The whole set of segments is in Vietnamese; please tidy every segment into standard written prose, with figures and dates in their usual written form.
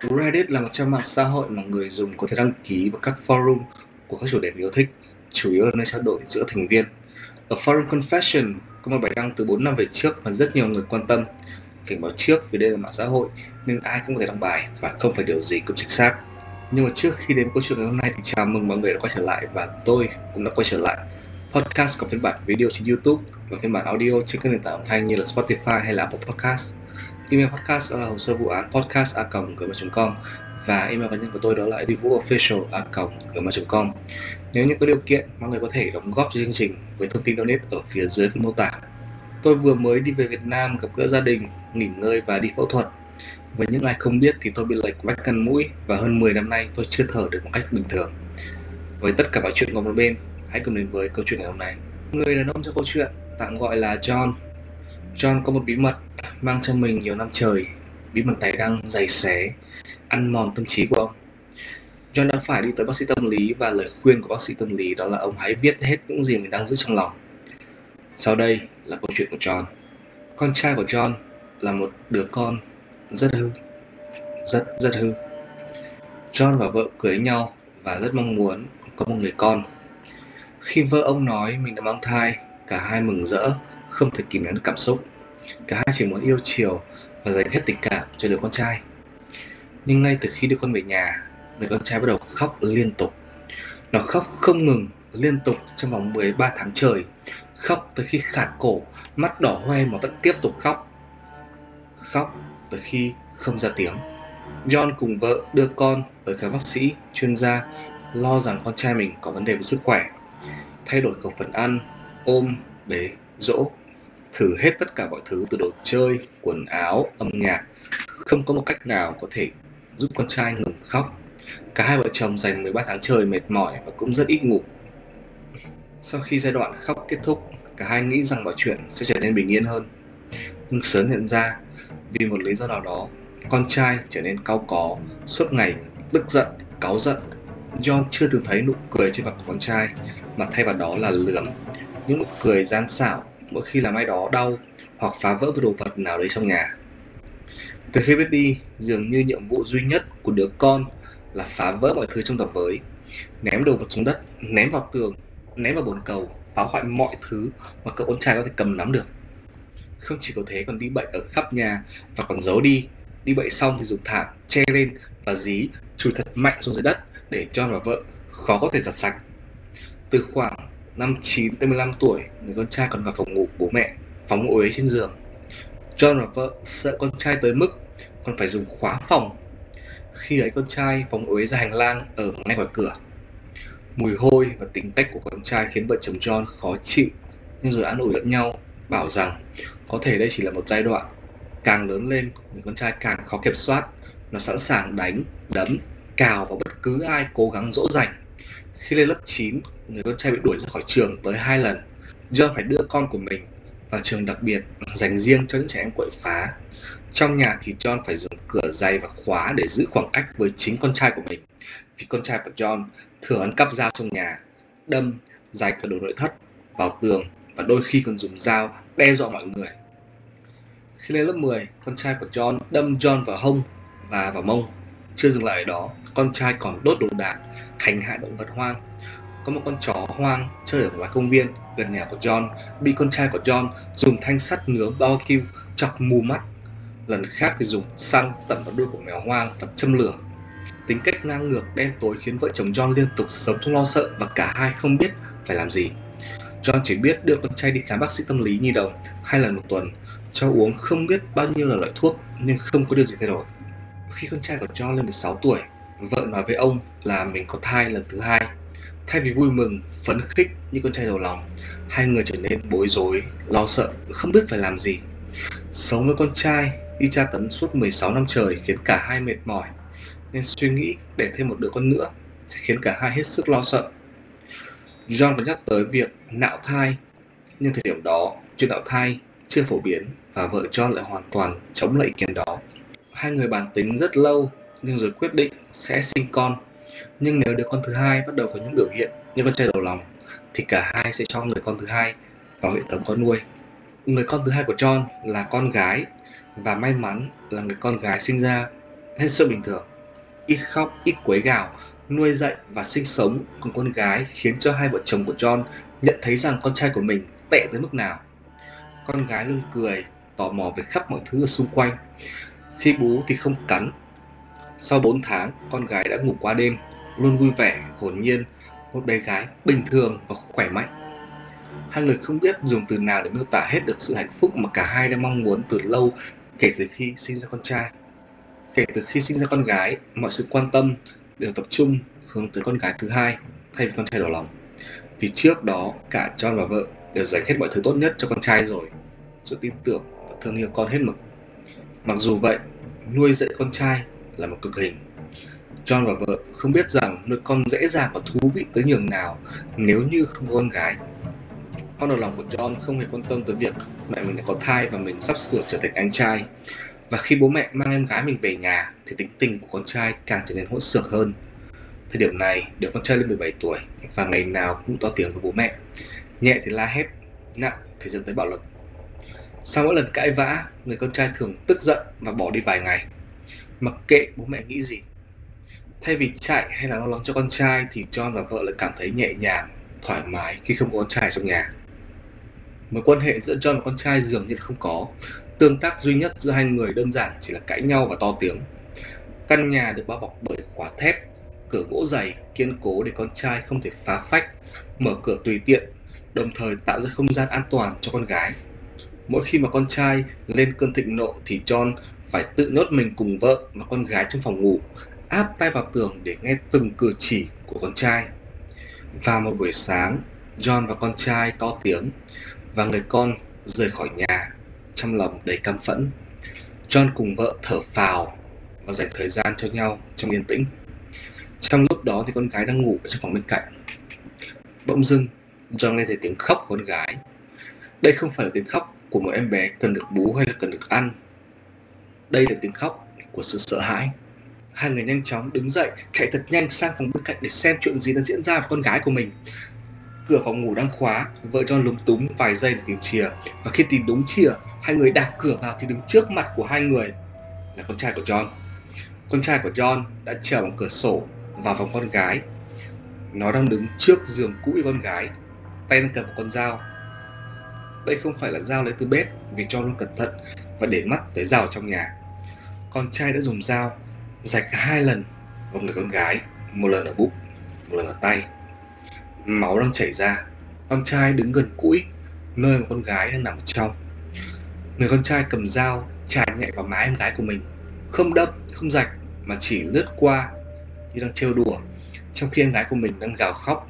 Reddit là một trang mạng xã hội mà người dùng có thể đăng ký vào các forum của các chủ đề yêu thích, chủ yếu là nơi trao đổi giữa thành viên. Ở forum Confession có một bài đăng từ 4 năm về trước mà rất nhiều người quan tâm. Cảnh báo trước vì đây là mạng xã hội nên ai cũng có thể đăng bài và không phải điều gì cũng chính xác. Nhưng mà trước khi đến câu chuyện ngày hôm nay thì chào mừng mọi người đã quay trở lại và tôi cũng đã quay trở lại. Podcast có phiên bản video trên YouTube và phiên bản audio trên các nền tảng âm thanh như là Spotify hay là Apple Podcast. Email podcast đó là hồ sơ vụ án podcast@gmail.com và email cá nhân của tôi đó là eddivuofficial@gmail.com. Nếu như có điều kiện, mọi người có thể đóng góp cho chương trình với thông tin donate ở phía dưới phần mô tả. Tôi vừa mới đi về Việt Nam gặp gỡ gia đình, nghỉ ngơi và đi phẫu thuật. Với những ai không biết thì tôi bị lệch vách ngăn mũi và hơn 10 năm nay tôi chưa thở được một cách bình thường. Với tất cả mọi chuyện của một bên, hãy cùng đến với câu chuyện ngày hôm nay. Người đàn ông trong câu chuyện tạm gọi là John. John có một bí mật mang trong mình nhiều năm trời. Bí mật này đang giày xé, ăn mòn tâm trí của ông. John đã phải đi tới bác sĩ tâm lý và lời khuyên của bác sĩ tâm lý đó là ông hãy viết hết những gì mình đang giữ trong lòng. Sau đây là câu chuyện của John. Con trai của John là một đứa con rất hư. Rất hư. John và vợ cưới nhau và rất mong muốn có một người con. Khi vợ ông nói mình đã mang thai, cả hai mừng rỡ, không thể kìm nén được cảm xúc. Cả hai chỉ muốn yêu chiều và dành hết tình cảm cho đứa con trai. Nhưng ngay từ khi đưa con về nhà, người con trai bắt đầu khóc liên tục. Nó khóc không ngừng, liên tục trong vòng 13 tháng trời. Khóc tới khi khản cổ, mắt đỏ hoe mà vẫn tiếp tục khóc. Khóc tới khi không ra tiếng. John cùng vợ đưa con tới khám bác sĩ, chuyên gia, lo rằng con trai mình có vấn đề về sức khỏe. Thay đổi khẩu phần ăn, ôm, bế, dỗ. Thử hết tất cả mọi thứ từ đồ chơi, quần áo, âm nhạc. Không có một cách nào có thể giúp con trai ngừng khóc. Cả hai vợ chồng dành 13 tháng trời mệt mỏi và cũng rất ít ngủ. Sau khi giai đoạn khóc kết thúc, cả hai nghĩ rằng mọi chuyện sẽ trở nên bình yên hơn. Nhưng sớm nhận ra, vì một lý do nào đó, con trai trở nên cau có, suốt ngày tức giận, cáu giận. John chưa từng thấy nụ cười trên mặt của con trai, mà thay vào đó là lườm. Những nụ cười gian xảo mỗi khi làm ai đó đau hoặc phá vỡ một đồ vật nào đấy trong nhà. Từ khi biết đi, dường như nhiệm vụ duy nhất của đứa con là phá vỡ mọi thứ trong tập với. Ném đồ vật xuống đất, ném vào tường, ném vào bồn cầu, phá hoại mọi thứ mà cậu con trai có thể cầm nắm được. Không chỉ có thế, còn đi bậy ở khắp nhà và còn giấu đi. Đi bậy xong thì dùng thảm che lên và dí chùi thật mạnh xuống dưới đất để John và vợ khó có thể giặt sạch. Từ khoảng năm 9 tới 15 tuổi, người con trai còn vào phòng ngủ bố mẹ, phóng uế trên giường. John và vợ sợ con trai tới mức còn phải dùng khóa phòng. Khi ấy con trai phóng uế ra hành lang ở ngay ngoài cửa. Mùi hôi và tính cách của con trai khiến vợ chồng John khó chịu, nhưng rồi an ủi lẫn nhau, bảo rằng có thể đây chỉ là một giai đoạn. Càng lớn lên, người con trai càng khó kiểm soát. Nó sẵn sàng đánh, đấm, cào vào bất cứ ai cố gắng dỗ dành. Khi lên lớp 9, người con trai bị đuổi ra khỏi trường tới 2 lần. John phải đưa con của mình vào trường đặc biệt dành riêng cho những trẻ em quậy phá. Trong nhà thì John phải dùng cửa dày và khóa để giữ khoảng cách với chính con trai của mình. Vì con trai của John thường ăn cắp dao trong nhà, đâm, rạch vào đồ nội thất, vào tường và đôi khi còn dùng dao đe dọa mọi người. Khi lên lớp 10, con trai của John đâm John vào hông và vào mông. Chưa dừng lại ở đó, con trai còn đốt đồ đạc, hành hạ động vật hoang. Có một con chó hoang chơi ở ngoài công viên gần nhà của John bị con trai của John dùng thanh sắt nướng barbecue chọc mù mắt. Lần khác thì dùng xăng tẩm vào đuôi của mèo hoang và châm lửa. Tính cách ngang ngược đen tối khiến vợ chồng John liên tục sống trong lo sợ và cả hai không biết phải làm gì. John chỉ biết đưa con trai đi khám bác sĩ tâm lý nhi đồng 2 lần một tuần, cho uống không biết bao nhiêu là loại thuốc nhưng không có điều gì thay đổi. Khi con trai của John lên 16 tuổi, vợ nói với ông là mình có thai lần thứ 2. Thay vì vui mừng, phấn khích như con trai đầu lòng, hai người trở nên bối rối, lo sợ, không biết phải làm gì. Sống với con trai, đi tra tấn suốt 16 năm trời khiến cả hai mệt mỏi, nên suy nghĩ để thêm một đứa con nữa sẽ khiến cả hai hết sức lo sợ. John có nhắc tới việc nạo thai, nhưng thời điểm đó, chuyện nạo thai chưa phổ biến và vợ John lại hoàn toàn chống lại ý kiến đó. Hai người bàn tính rất lâu, nhưng rồi quyết định sẽ sinh con. Nhưng nếu đứa con thứ hai bắt đầu có những biểu hiện như con trai đầu lòng, thì cả hai sẽ cho người con thứ hai vào hệ thống con nuôi. Người con thứ hai của John là con gái, và may mắn là người con gái sinh ra hết sức bình thường. ít khóc, ít quấy gào, nuôi dạy và sinh sống cùng con gái khiến cho hai vợ chồng của John nhận thấy rằng con trai của mình tệ tới mức nào. Con gái luôn cười, tò mò về khắp mọi thứ ở xung quanh. Khi bú thì không cắn. Sau 4 tháng, con gái đã ngủ qua đêm, luôn vui vẻ, hồn nhiên, một bé gái bình thường và khỏe mạnh. Hai người không biết dùng từ nào để miêu tả hết được sự hạnh phúc mà cả hai đã mong muốn từ lâu kể từ khi sinh ra con trai. Kể từ khi sinh ra con gái, mọi sự quan tâm đều tập trung hướng tới con gái thứ hai thay vì con trai đầu lòng. Vì trước đó, cả John và vợ đều dành hết mọi thứ tốt nhất cho con trai rồi, sự tin tưởng và thương yêu con hết mực. Mặc dù vậy, nuôi dạy con trai là một cực hình. John và vợ không biết rằng nuôi con dễ dàng và thú vị tới nhường nào nếu như không có con gái. Con đầu lòng của John không hề quan tâm tới việc mẹ mình đã có thai và mình sắp sửa trở thành anh trai. Và khi bố mẹ mang em gái mình về nhà thì tính tình của con trai càng trở nên hỗn xược hơn. Thời điểm này, đứa con trai lên 17 tuổi và ngày nào cũng to tiếng với bố mẹ. Nhẹ thì la hét, nặng thì dẫn tới bạo lực. Sau mỗi lần cãi vã, người con trai thường tức giận và bỏ đi vài ngày, mặc kệ bố mẹ nghĩ gì. Thay vì chạy hay là lo lắng cho con trai thì John và vợ lại cảm thấy nhẹ nhàng, thoải mái khi không có con trai trong nhà. Mối quan hệ giữa John và con trai dường như không có. Tương tác duy nhất giữa hai người đơn giản chỉ là cãi nhau và to tiếng. Căn nhà được bao bọc bởi khóa thép, cửa gỗ dày, kiên cố để con trai không thể phá phách, mở cửa tùy tiện, đồng thời tạo ra không gian an toàn cho con gái. Mỗi khi mà con trai lên cơn thịnh nộ thì John phải tự nhốt mình cùng vợ và con gái trong phòng ngủ, áp tai vào tường để nghe từng cử chỉ của con trai. Vào một buổi sáng, John và con trai to tiếng và người con rời khỏi nhà, trong lòng đầy căm phẫn. John cùng vợ thở phào và dành thời gian cho nhau trong yên tĩnh. Trong lúc đó thì con gái đang ngủ ở trong phòng bên cạnh. Bỗng dưng, John nghe thấy tiếng khóc của con gái. Đây không phải là tiếng khóc của một em bé cần được bú hay là cần được ăn. Đây là tiếng khóc của sự sợ hãi. Hai người nhanh chóng đứng dậy, chạy thật nhanh sang phòng bên cạnh để xem chuyện gì đang diễn ra với con gái của mình. Cửa phòng ngủ đang khóa, vợ John lúng túng vài giây để tìm chìa, và khi tìm đúng chìa, hai người đạp cửa vào thì đứng trước mặt của hai người là con trai của John. Con trai của John đã trèo bằng cửa sổ vào phòng con gái. Nó đang đứng trước giường cũ của con gái, tay đang cầm một con dao. Đây không phải là dao lấy từ bếp, vì John luôn cẩn thận và để mắt tới dao trong nhà. Con trai đã dùng dao rạch 2 lần vào người con gái, một lần ở bụng, một lần ở tay. Máu đang chảy ra. Con trai đứng gần cũi, nơi mà con gái đang nằm trong. Người con trai cầm dao chà nhẹ vào má em gái của mình, không đâm, không rạch mà chỉ lướt qua như đang trêu đùa, trong khi em gái của mình đang gào khóc.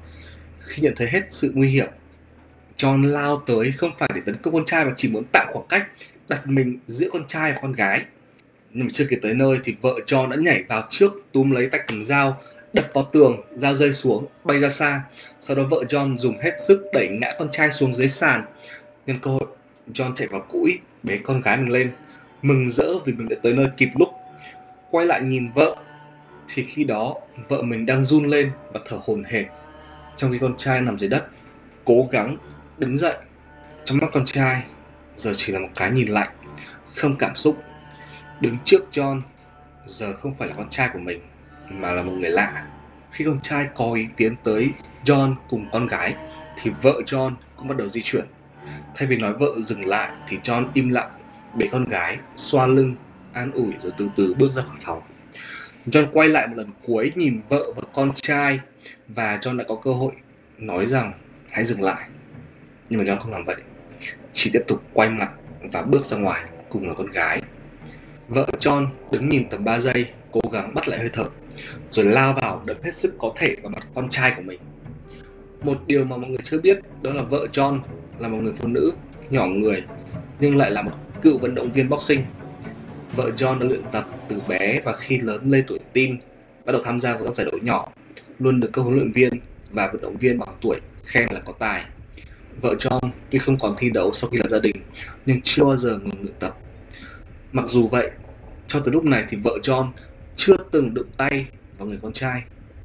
Khi nhận thấy hết sự nguy hiểm, John lao tới không phải để tấn công con trai mà chỉ muốn tạo khoảng cách, đặt mình giữa con trai và con gái. Nhưng mà chưa kịp tới nơi thì vợ John đã nhảy vào trước, túm lấy tay cầm dao, đập vào tường, dao rơi xuống, bay ra xa. Sau đó vợ John dùng hết sức đẩy ngã con trai xuống dưới sàn. Nhân cơ hội, John chạy vào cũi, bế con gái mình lên, mừng rỡ vì mình đã tới nơi kịp lúc. Quay lại nhìn vợ, thì khi đó vợ mình đang run lên và thở hổn hển, trong khi con trai nằm dưới đất, cố gắng đứng dậy. Trong mắt con trai giờ chỉ là một cái nhìn lạnh, không cảm xúc. Đứng trước John giờ không phải là con trai của mình, mà là một người lạ. Khi con trai có ý tiến tới John cùng con gái thì vợ John cũng bắt đầu di chuyển. Thay vì nói vợ dừng lại thì John im lặng, bế con gái, xoa lưng, an ủi rồi từ từ bước ra khỏi phòng. John quay lại một lần cuối nhìn vợ và con trai, và John đã có cơ hội nói rằng hãy dừng lại. Nhưng mà John không làm vậy, chỉ tiếp tục quay mặt và bước ra ngoài cùng với con gái. Vợ John đứng nhìn tầm 3 giây, cố gắng bắt lại hơi thở, rồi lao vào đập hết sức có thể vào mặt con trai của mình. Một điều mà mọi người chưa biết đó là vợ John là một người phụ nữ nhỏ người, nhưng lại là một cựu vận động viên boxing. Vợ John đã luyện tập từ bé và khi lớn lên tuổi teen, bắt đầu tham gia vào các giải đấu nhỏ, luôn được các huấn luyện viên và vận động viên bằng tuổi khen là có tài. Vợ John tuy không còn thi đấu sau khi lập gia đình, nhưng chưa bao giờ ngừng luyện tập. Mặc dù vậy, cho tới lúc này thì vợ John chưa từng đụng tay vào người con trai.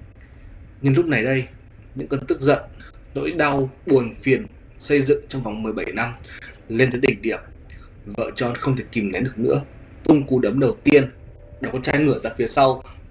Nhưng lúc này đây, những cơn tức giận, nỗi đau, buồn phiền xây dựng trong vòng 17 năm lên tới đỉnh điểm. Vợ John không thể kìm nén được nữa, tung cú đấm đầu tiên, đầu con trai ngửa ra phía sau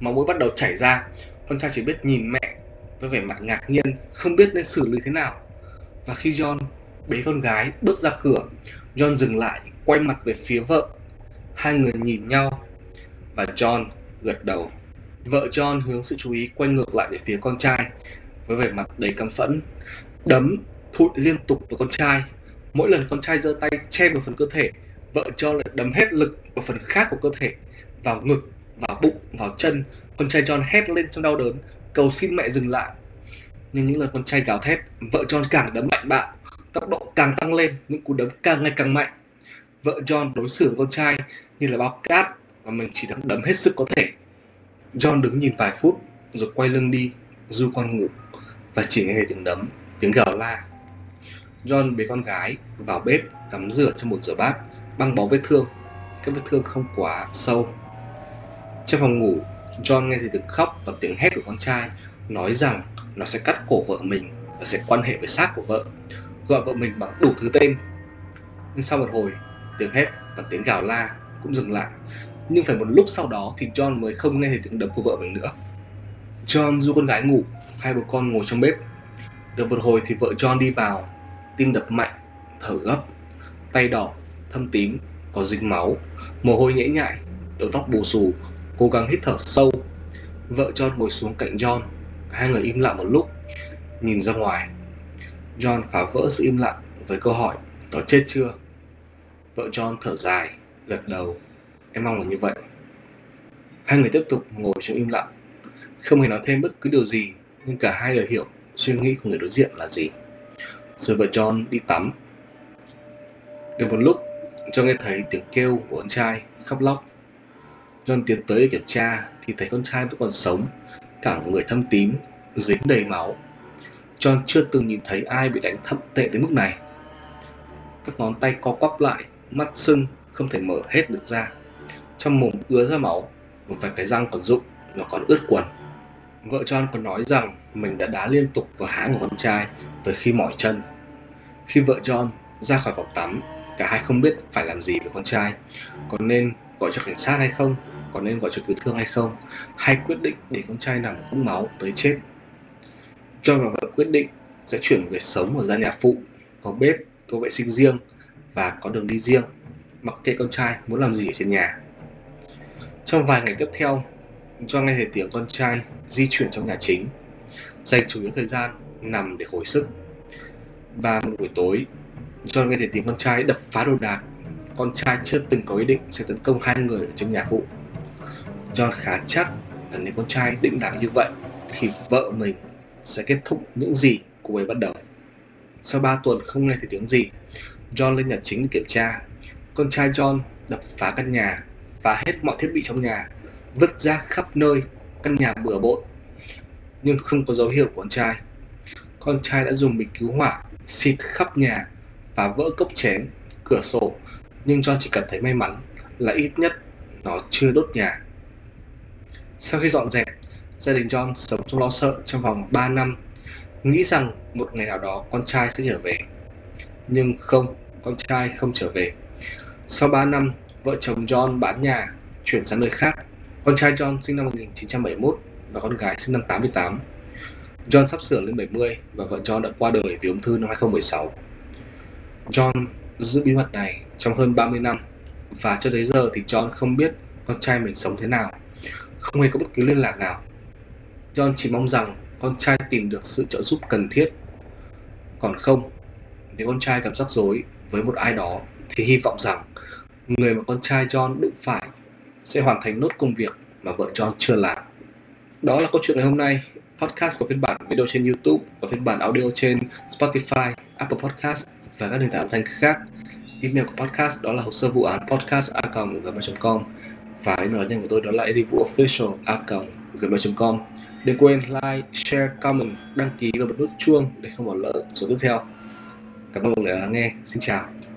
máu mũi bắt đầu chảy ra. Con trai chỉ biết nhìn mẹ với vẻ mặt ngạc nhiên, không biết nên xử lý thế nào. Và khi John bế con gái bước ra cửa, John dừng lại, quay mặt về phía vợ. Hai người nhìn nhau và John gật đầu. Vợ John hướng sự chú ý quay ngược lại về phía con trai với vẻ mặt đầy căm phẫn, đấm thụt liên tục vào con trai. Mỗi lần con trai giơ tay che vào phần cơ thể, vợ John lại đấm hết lực vào phần khác của cơ thể, vào ngực, vào bụng, vào chân. Con trai John hét lên trong đau đớn, cầu xin mẹ dừng lại. Nhưng những lần con trai gào thét, vợ John càng đấm mạnh bạo, tốc độ càng tăng lên, những cú đấm càng ngày càng mạnh. Vợ John đối xử với con trai như là bao cát và mình chỉ đang đấm hết sức có thể. John đứng nhìn vài phút rồi quay lưng đi, du con ngủ và chỉ nghe thấy tiếng đấm, tiếng gào la. John bế con gái vào bếp tắm rửa trong bồn rửa bát, băng bó vết thương. Các vết thương không quá sâu. Trong phòng ngủ, John nghe thấy tiếng khóc và tiếng hét của con trai, nói rằng nó sẽ cắt cổ vợ mình và sẽ quan hệ với xác của vợ, gọi vợ mình bằng đủ thứ tên. Nhưng sau một hồi, tiếng hét và tiếng gào la cũng dừng lại. Nhưng phải một lúc sau đó thì John mới không nghe thấy tiếng đấm của vợ mình nữa. John du con gái ngủ, hai bố con ngồi trong bếp. Được một hồi thì vợ John đi vào, tim đập mạnh, thở gấp, tay đỏ, thâm tím, có dính máu, mồ hôi nhễ nhại, đầu tóc bù xù, cố gắng hít thở sâu. Vợ John ngồi xuống cạnh John, hai người im lặng một lúc, nhìn ra ngoài. John phá vỡ sự im lặng với câu hỏi, nó chết chưa? Vợ John thở dài, gật đầu, em mong là như vậy. Hai người tiếp tục ngồi trong im lặng, không hề nói thêm bất cứ điều gì, nhưng cả hai đều hiểu suy nghĩ của người đối diện là gì. Rồi vợ John đi tắm. Được một lúc, John nghe thấy tiếng kêu của con trai khóc lóc. John tiến tới để kiểm tra thì thấy con trai vẫn còn sống, cả người thâm tím, dính đầy máu. John chưa từng nhìn thấy ai bị đánh thậm tệ tới mức này. Các ngón tay co quắp lại, mắt sưng, không thể mở hết được ra. Trong mồm ứa ra máu, một vài cái răng còn rụng, nó còn ướt quần. Vợ John còn nói rằng mình đã đá liên tục vào háng của con trai tới khi mỏi chân. Khi vợ John ra khỏi phòng tắm, cả hai không biết phải làm gì với con trai. Có nên gọi cho cảnh sát hay không? Có nên gọi cho cứu thương hay không? Hay quyết định để con trai nằm ở vũng máu tới chết? John và vợ quyết định sẽ chuyển về sống ở gian nhà phụ, có bếp, có vệ sinh riêng và có đường đi riêng, mặc kệ con trai muốn làm gì ở trên nhà. Trong vài ngày tiếp theo, John nghe thấy tiếng con trai di chuyển trong nhà chính, dành chủ yếu thời gian nằm để hồi sức. Và một buổi tối, John nghe thấy tiếng con trai đập phá đồ đạc. Con trai chưa từng có ý định sẽ tấn công hai người ở trong nhà phụ. John khá chắc là nếu con trai định làm như vậy thì vợ mình sẽ kết thúc những gì cô ấy bắt đầu. Sau 3 tuần không nghe thấy tiếng gì, John lên nhà chính để kiểm tra. Con trai John đập phá căn nhà, phá hết mọi thiết bị trong nhà, vứt rác khắp nơi, căn nhà bừa bộn. Nhưng không có dấu hiệu của con trai. Con trai đã dùng bình cứu hỏa xịt khắp nhà, phá vỡ cốc chén, cửa sổ. Nhưng John chỉ cảm thấy may mắn là ít nhất nó chưa đốt nhà. Sau khi dọn dẹp, gia đình John sống trong lo sợ trong vòng 3 năm, nghĩ rằng một ngày nào đó con trai sẽ trở về. Nhưng không, con trai không trở về. Sau 3 năm, vợ chồng John bán nhà, chuyển sang nơi khác. Con trai John sinh năm 1971 và con gái sinh năm 88. John sắp sửa lên 70 và vợ John đã qua đời vì ung thư năm 2016. John giữ bí mật này trong hơn 30 năm và cho tới giờ thì John không biết con trai mình sống thế nào, không hề có bất cứ liên lạc nào. John chỉ mong rằng con trai tìm được sự trợ giúp cần thiết. Còn không, nếu con trai gặp rắc rối với một ai đó thì hy vọng rằng người mà con trai John đụng phải sẽ hoàn thành nốt công việc mà vợ John chưa làm. Đó là câu chuyện ngày hôm nay. Podcast có phiên bản video trên YouTube và phiên bản audio trên Spotify, Apple Podcast và các nền tảng âm thanh khác. Email của podcast đó là hồ sơ vụ án podcast@gmail.com và email nhanh của tôi đó là eddievooofficial@gmail.com. Đừng quên like, share, comment, đăng ký và bật nút chuông để không bỏ lỡ số tiếp theo. Cảm ơn mọi người đã lắng nghe. Xin chào.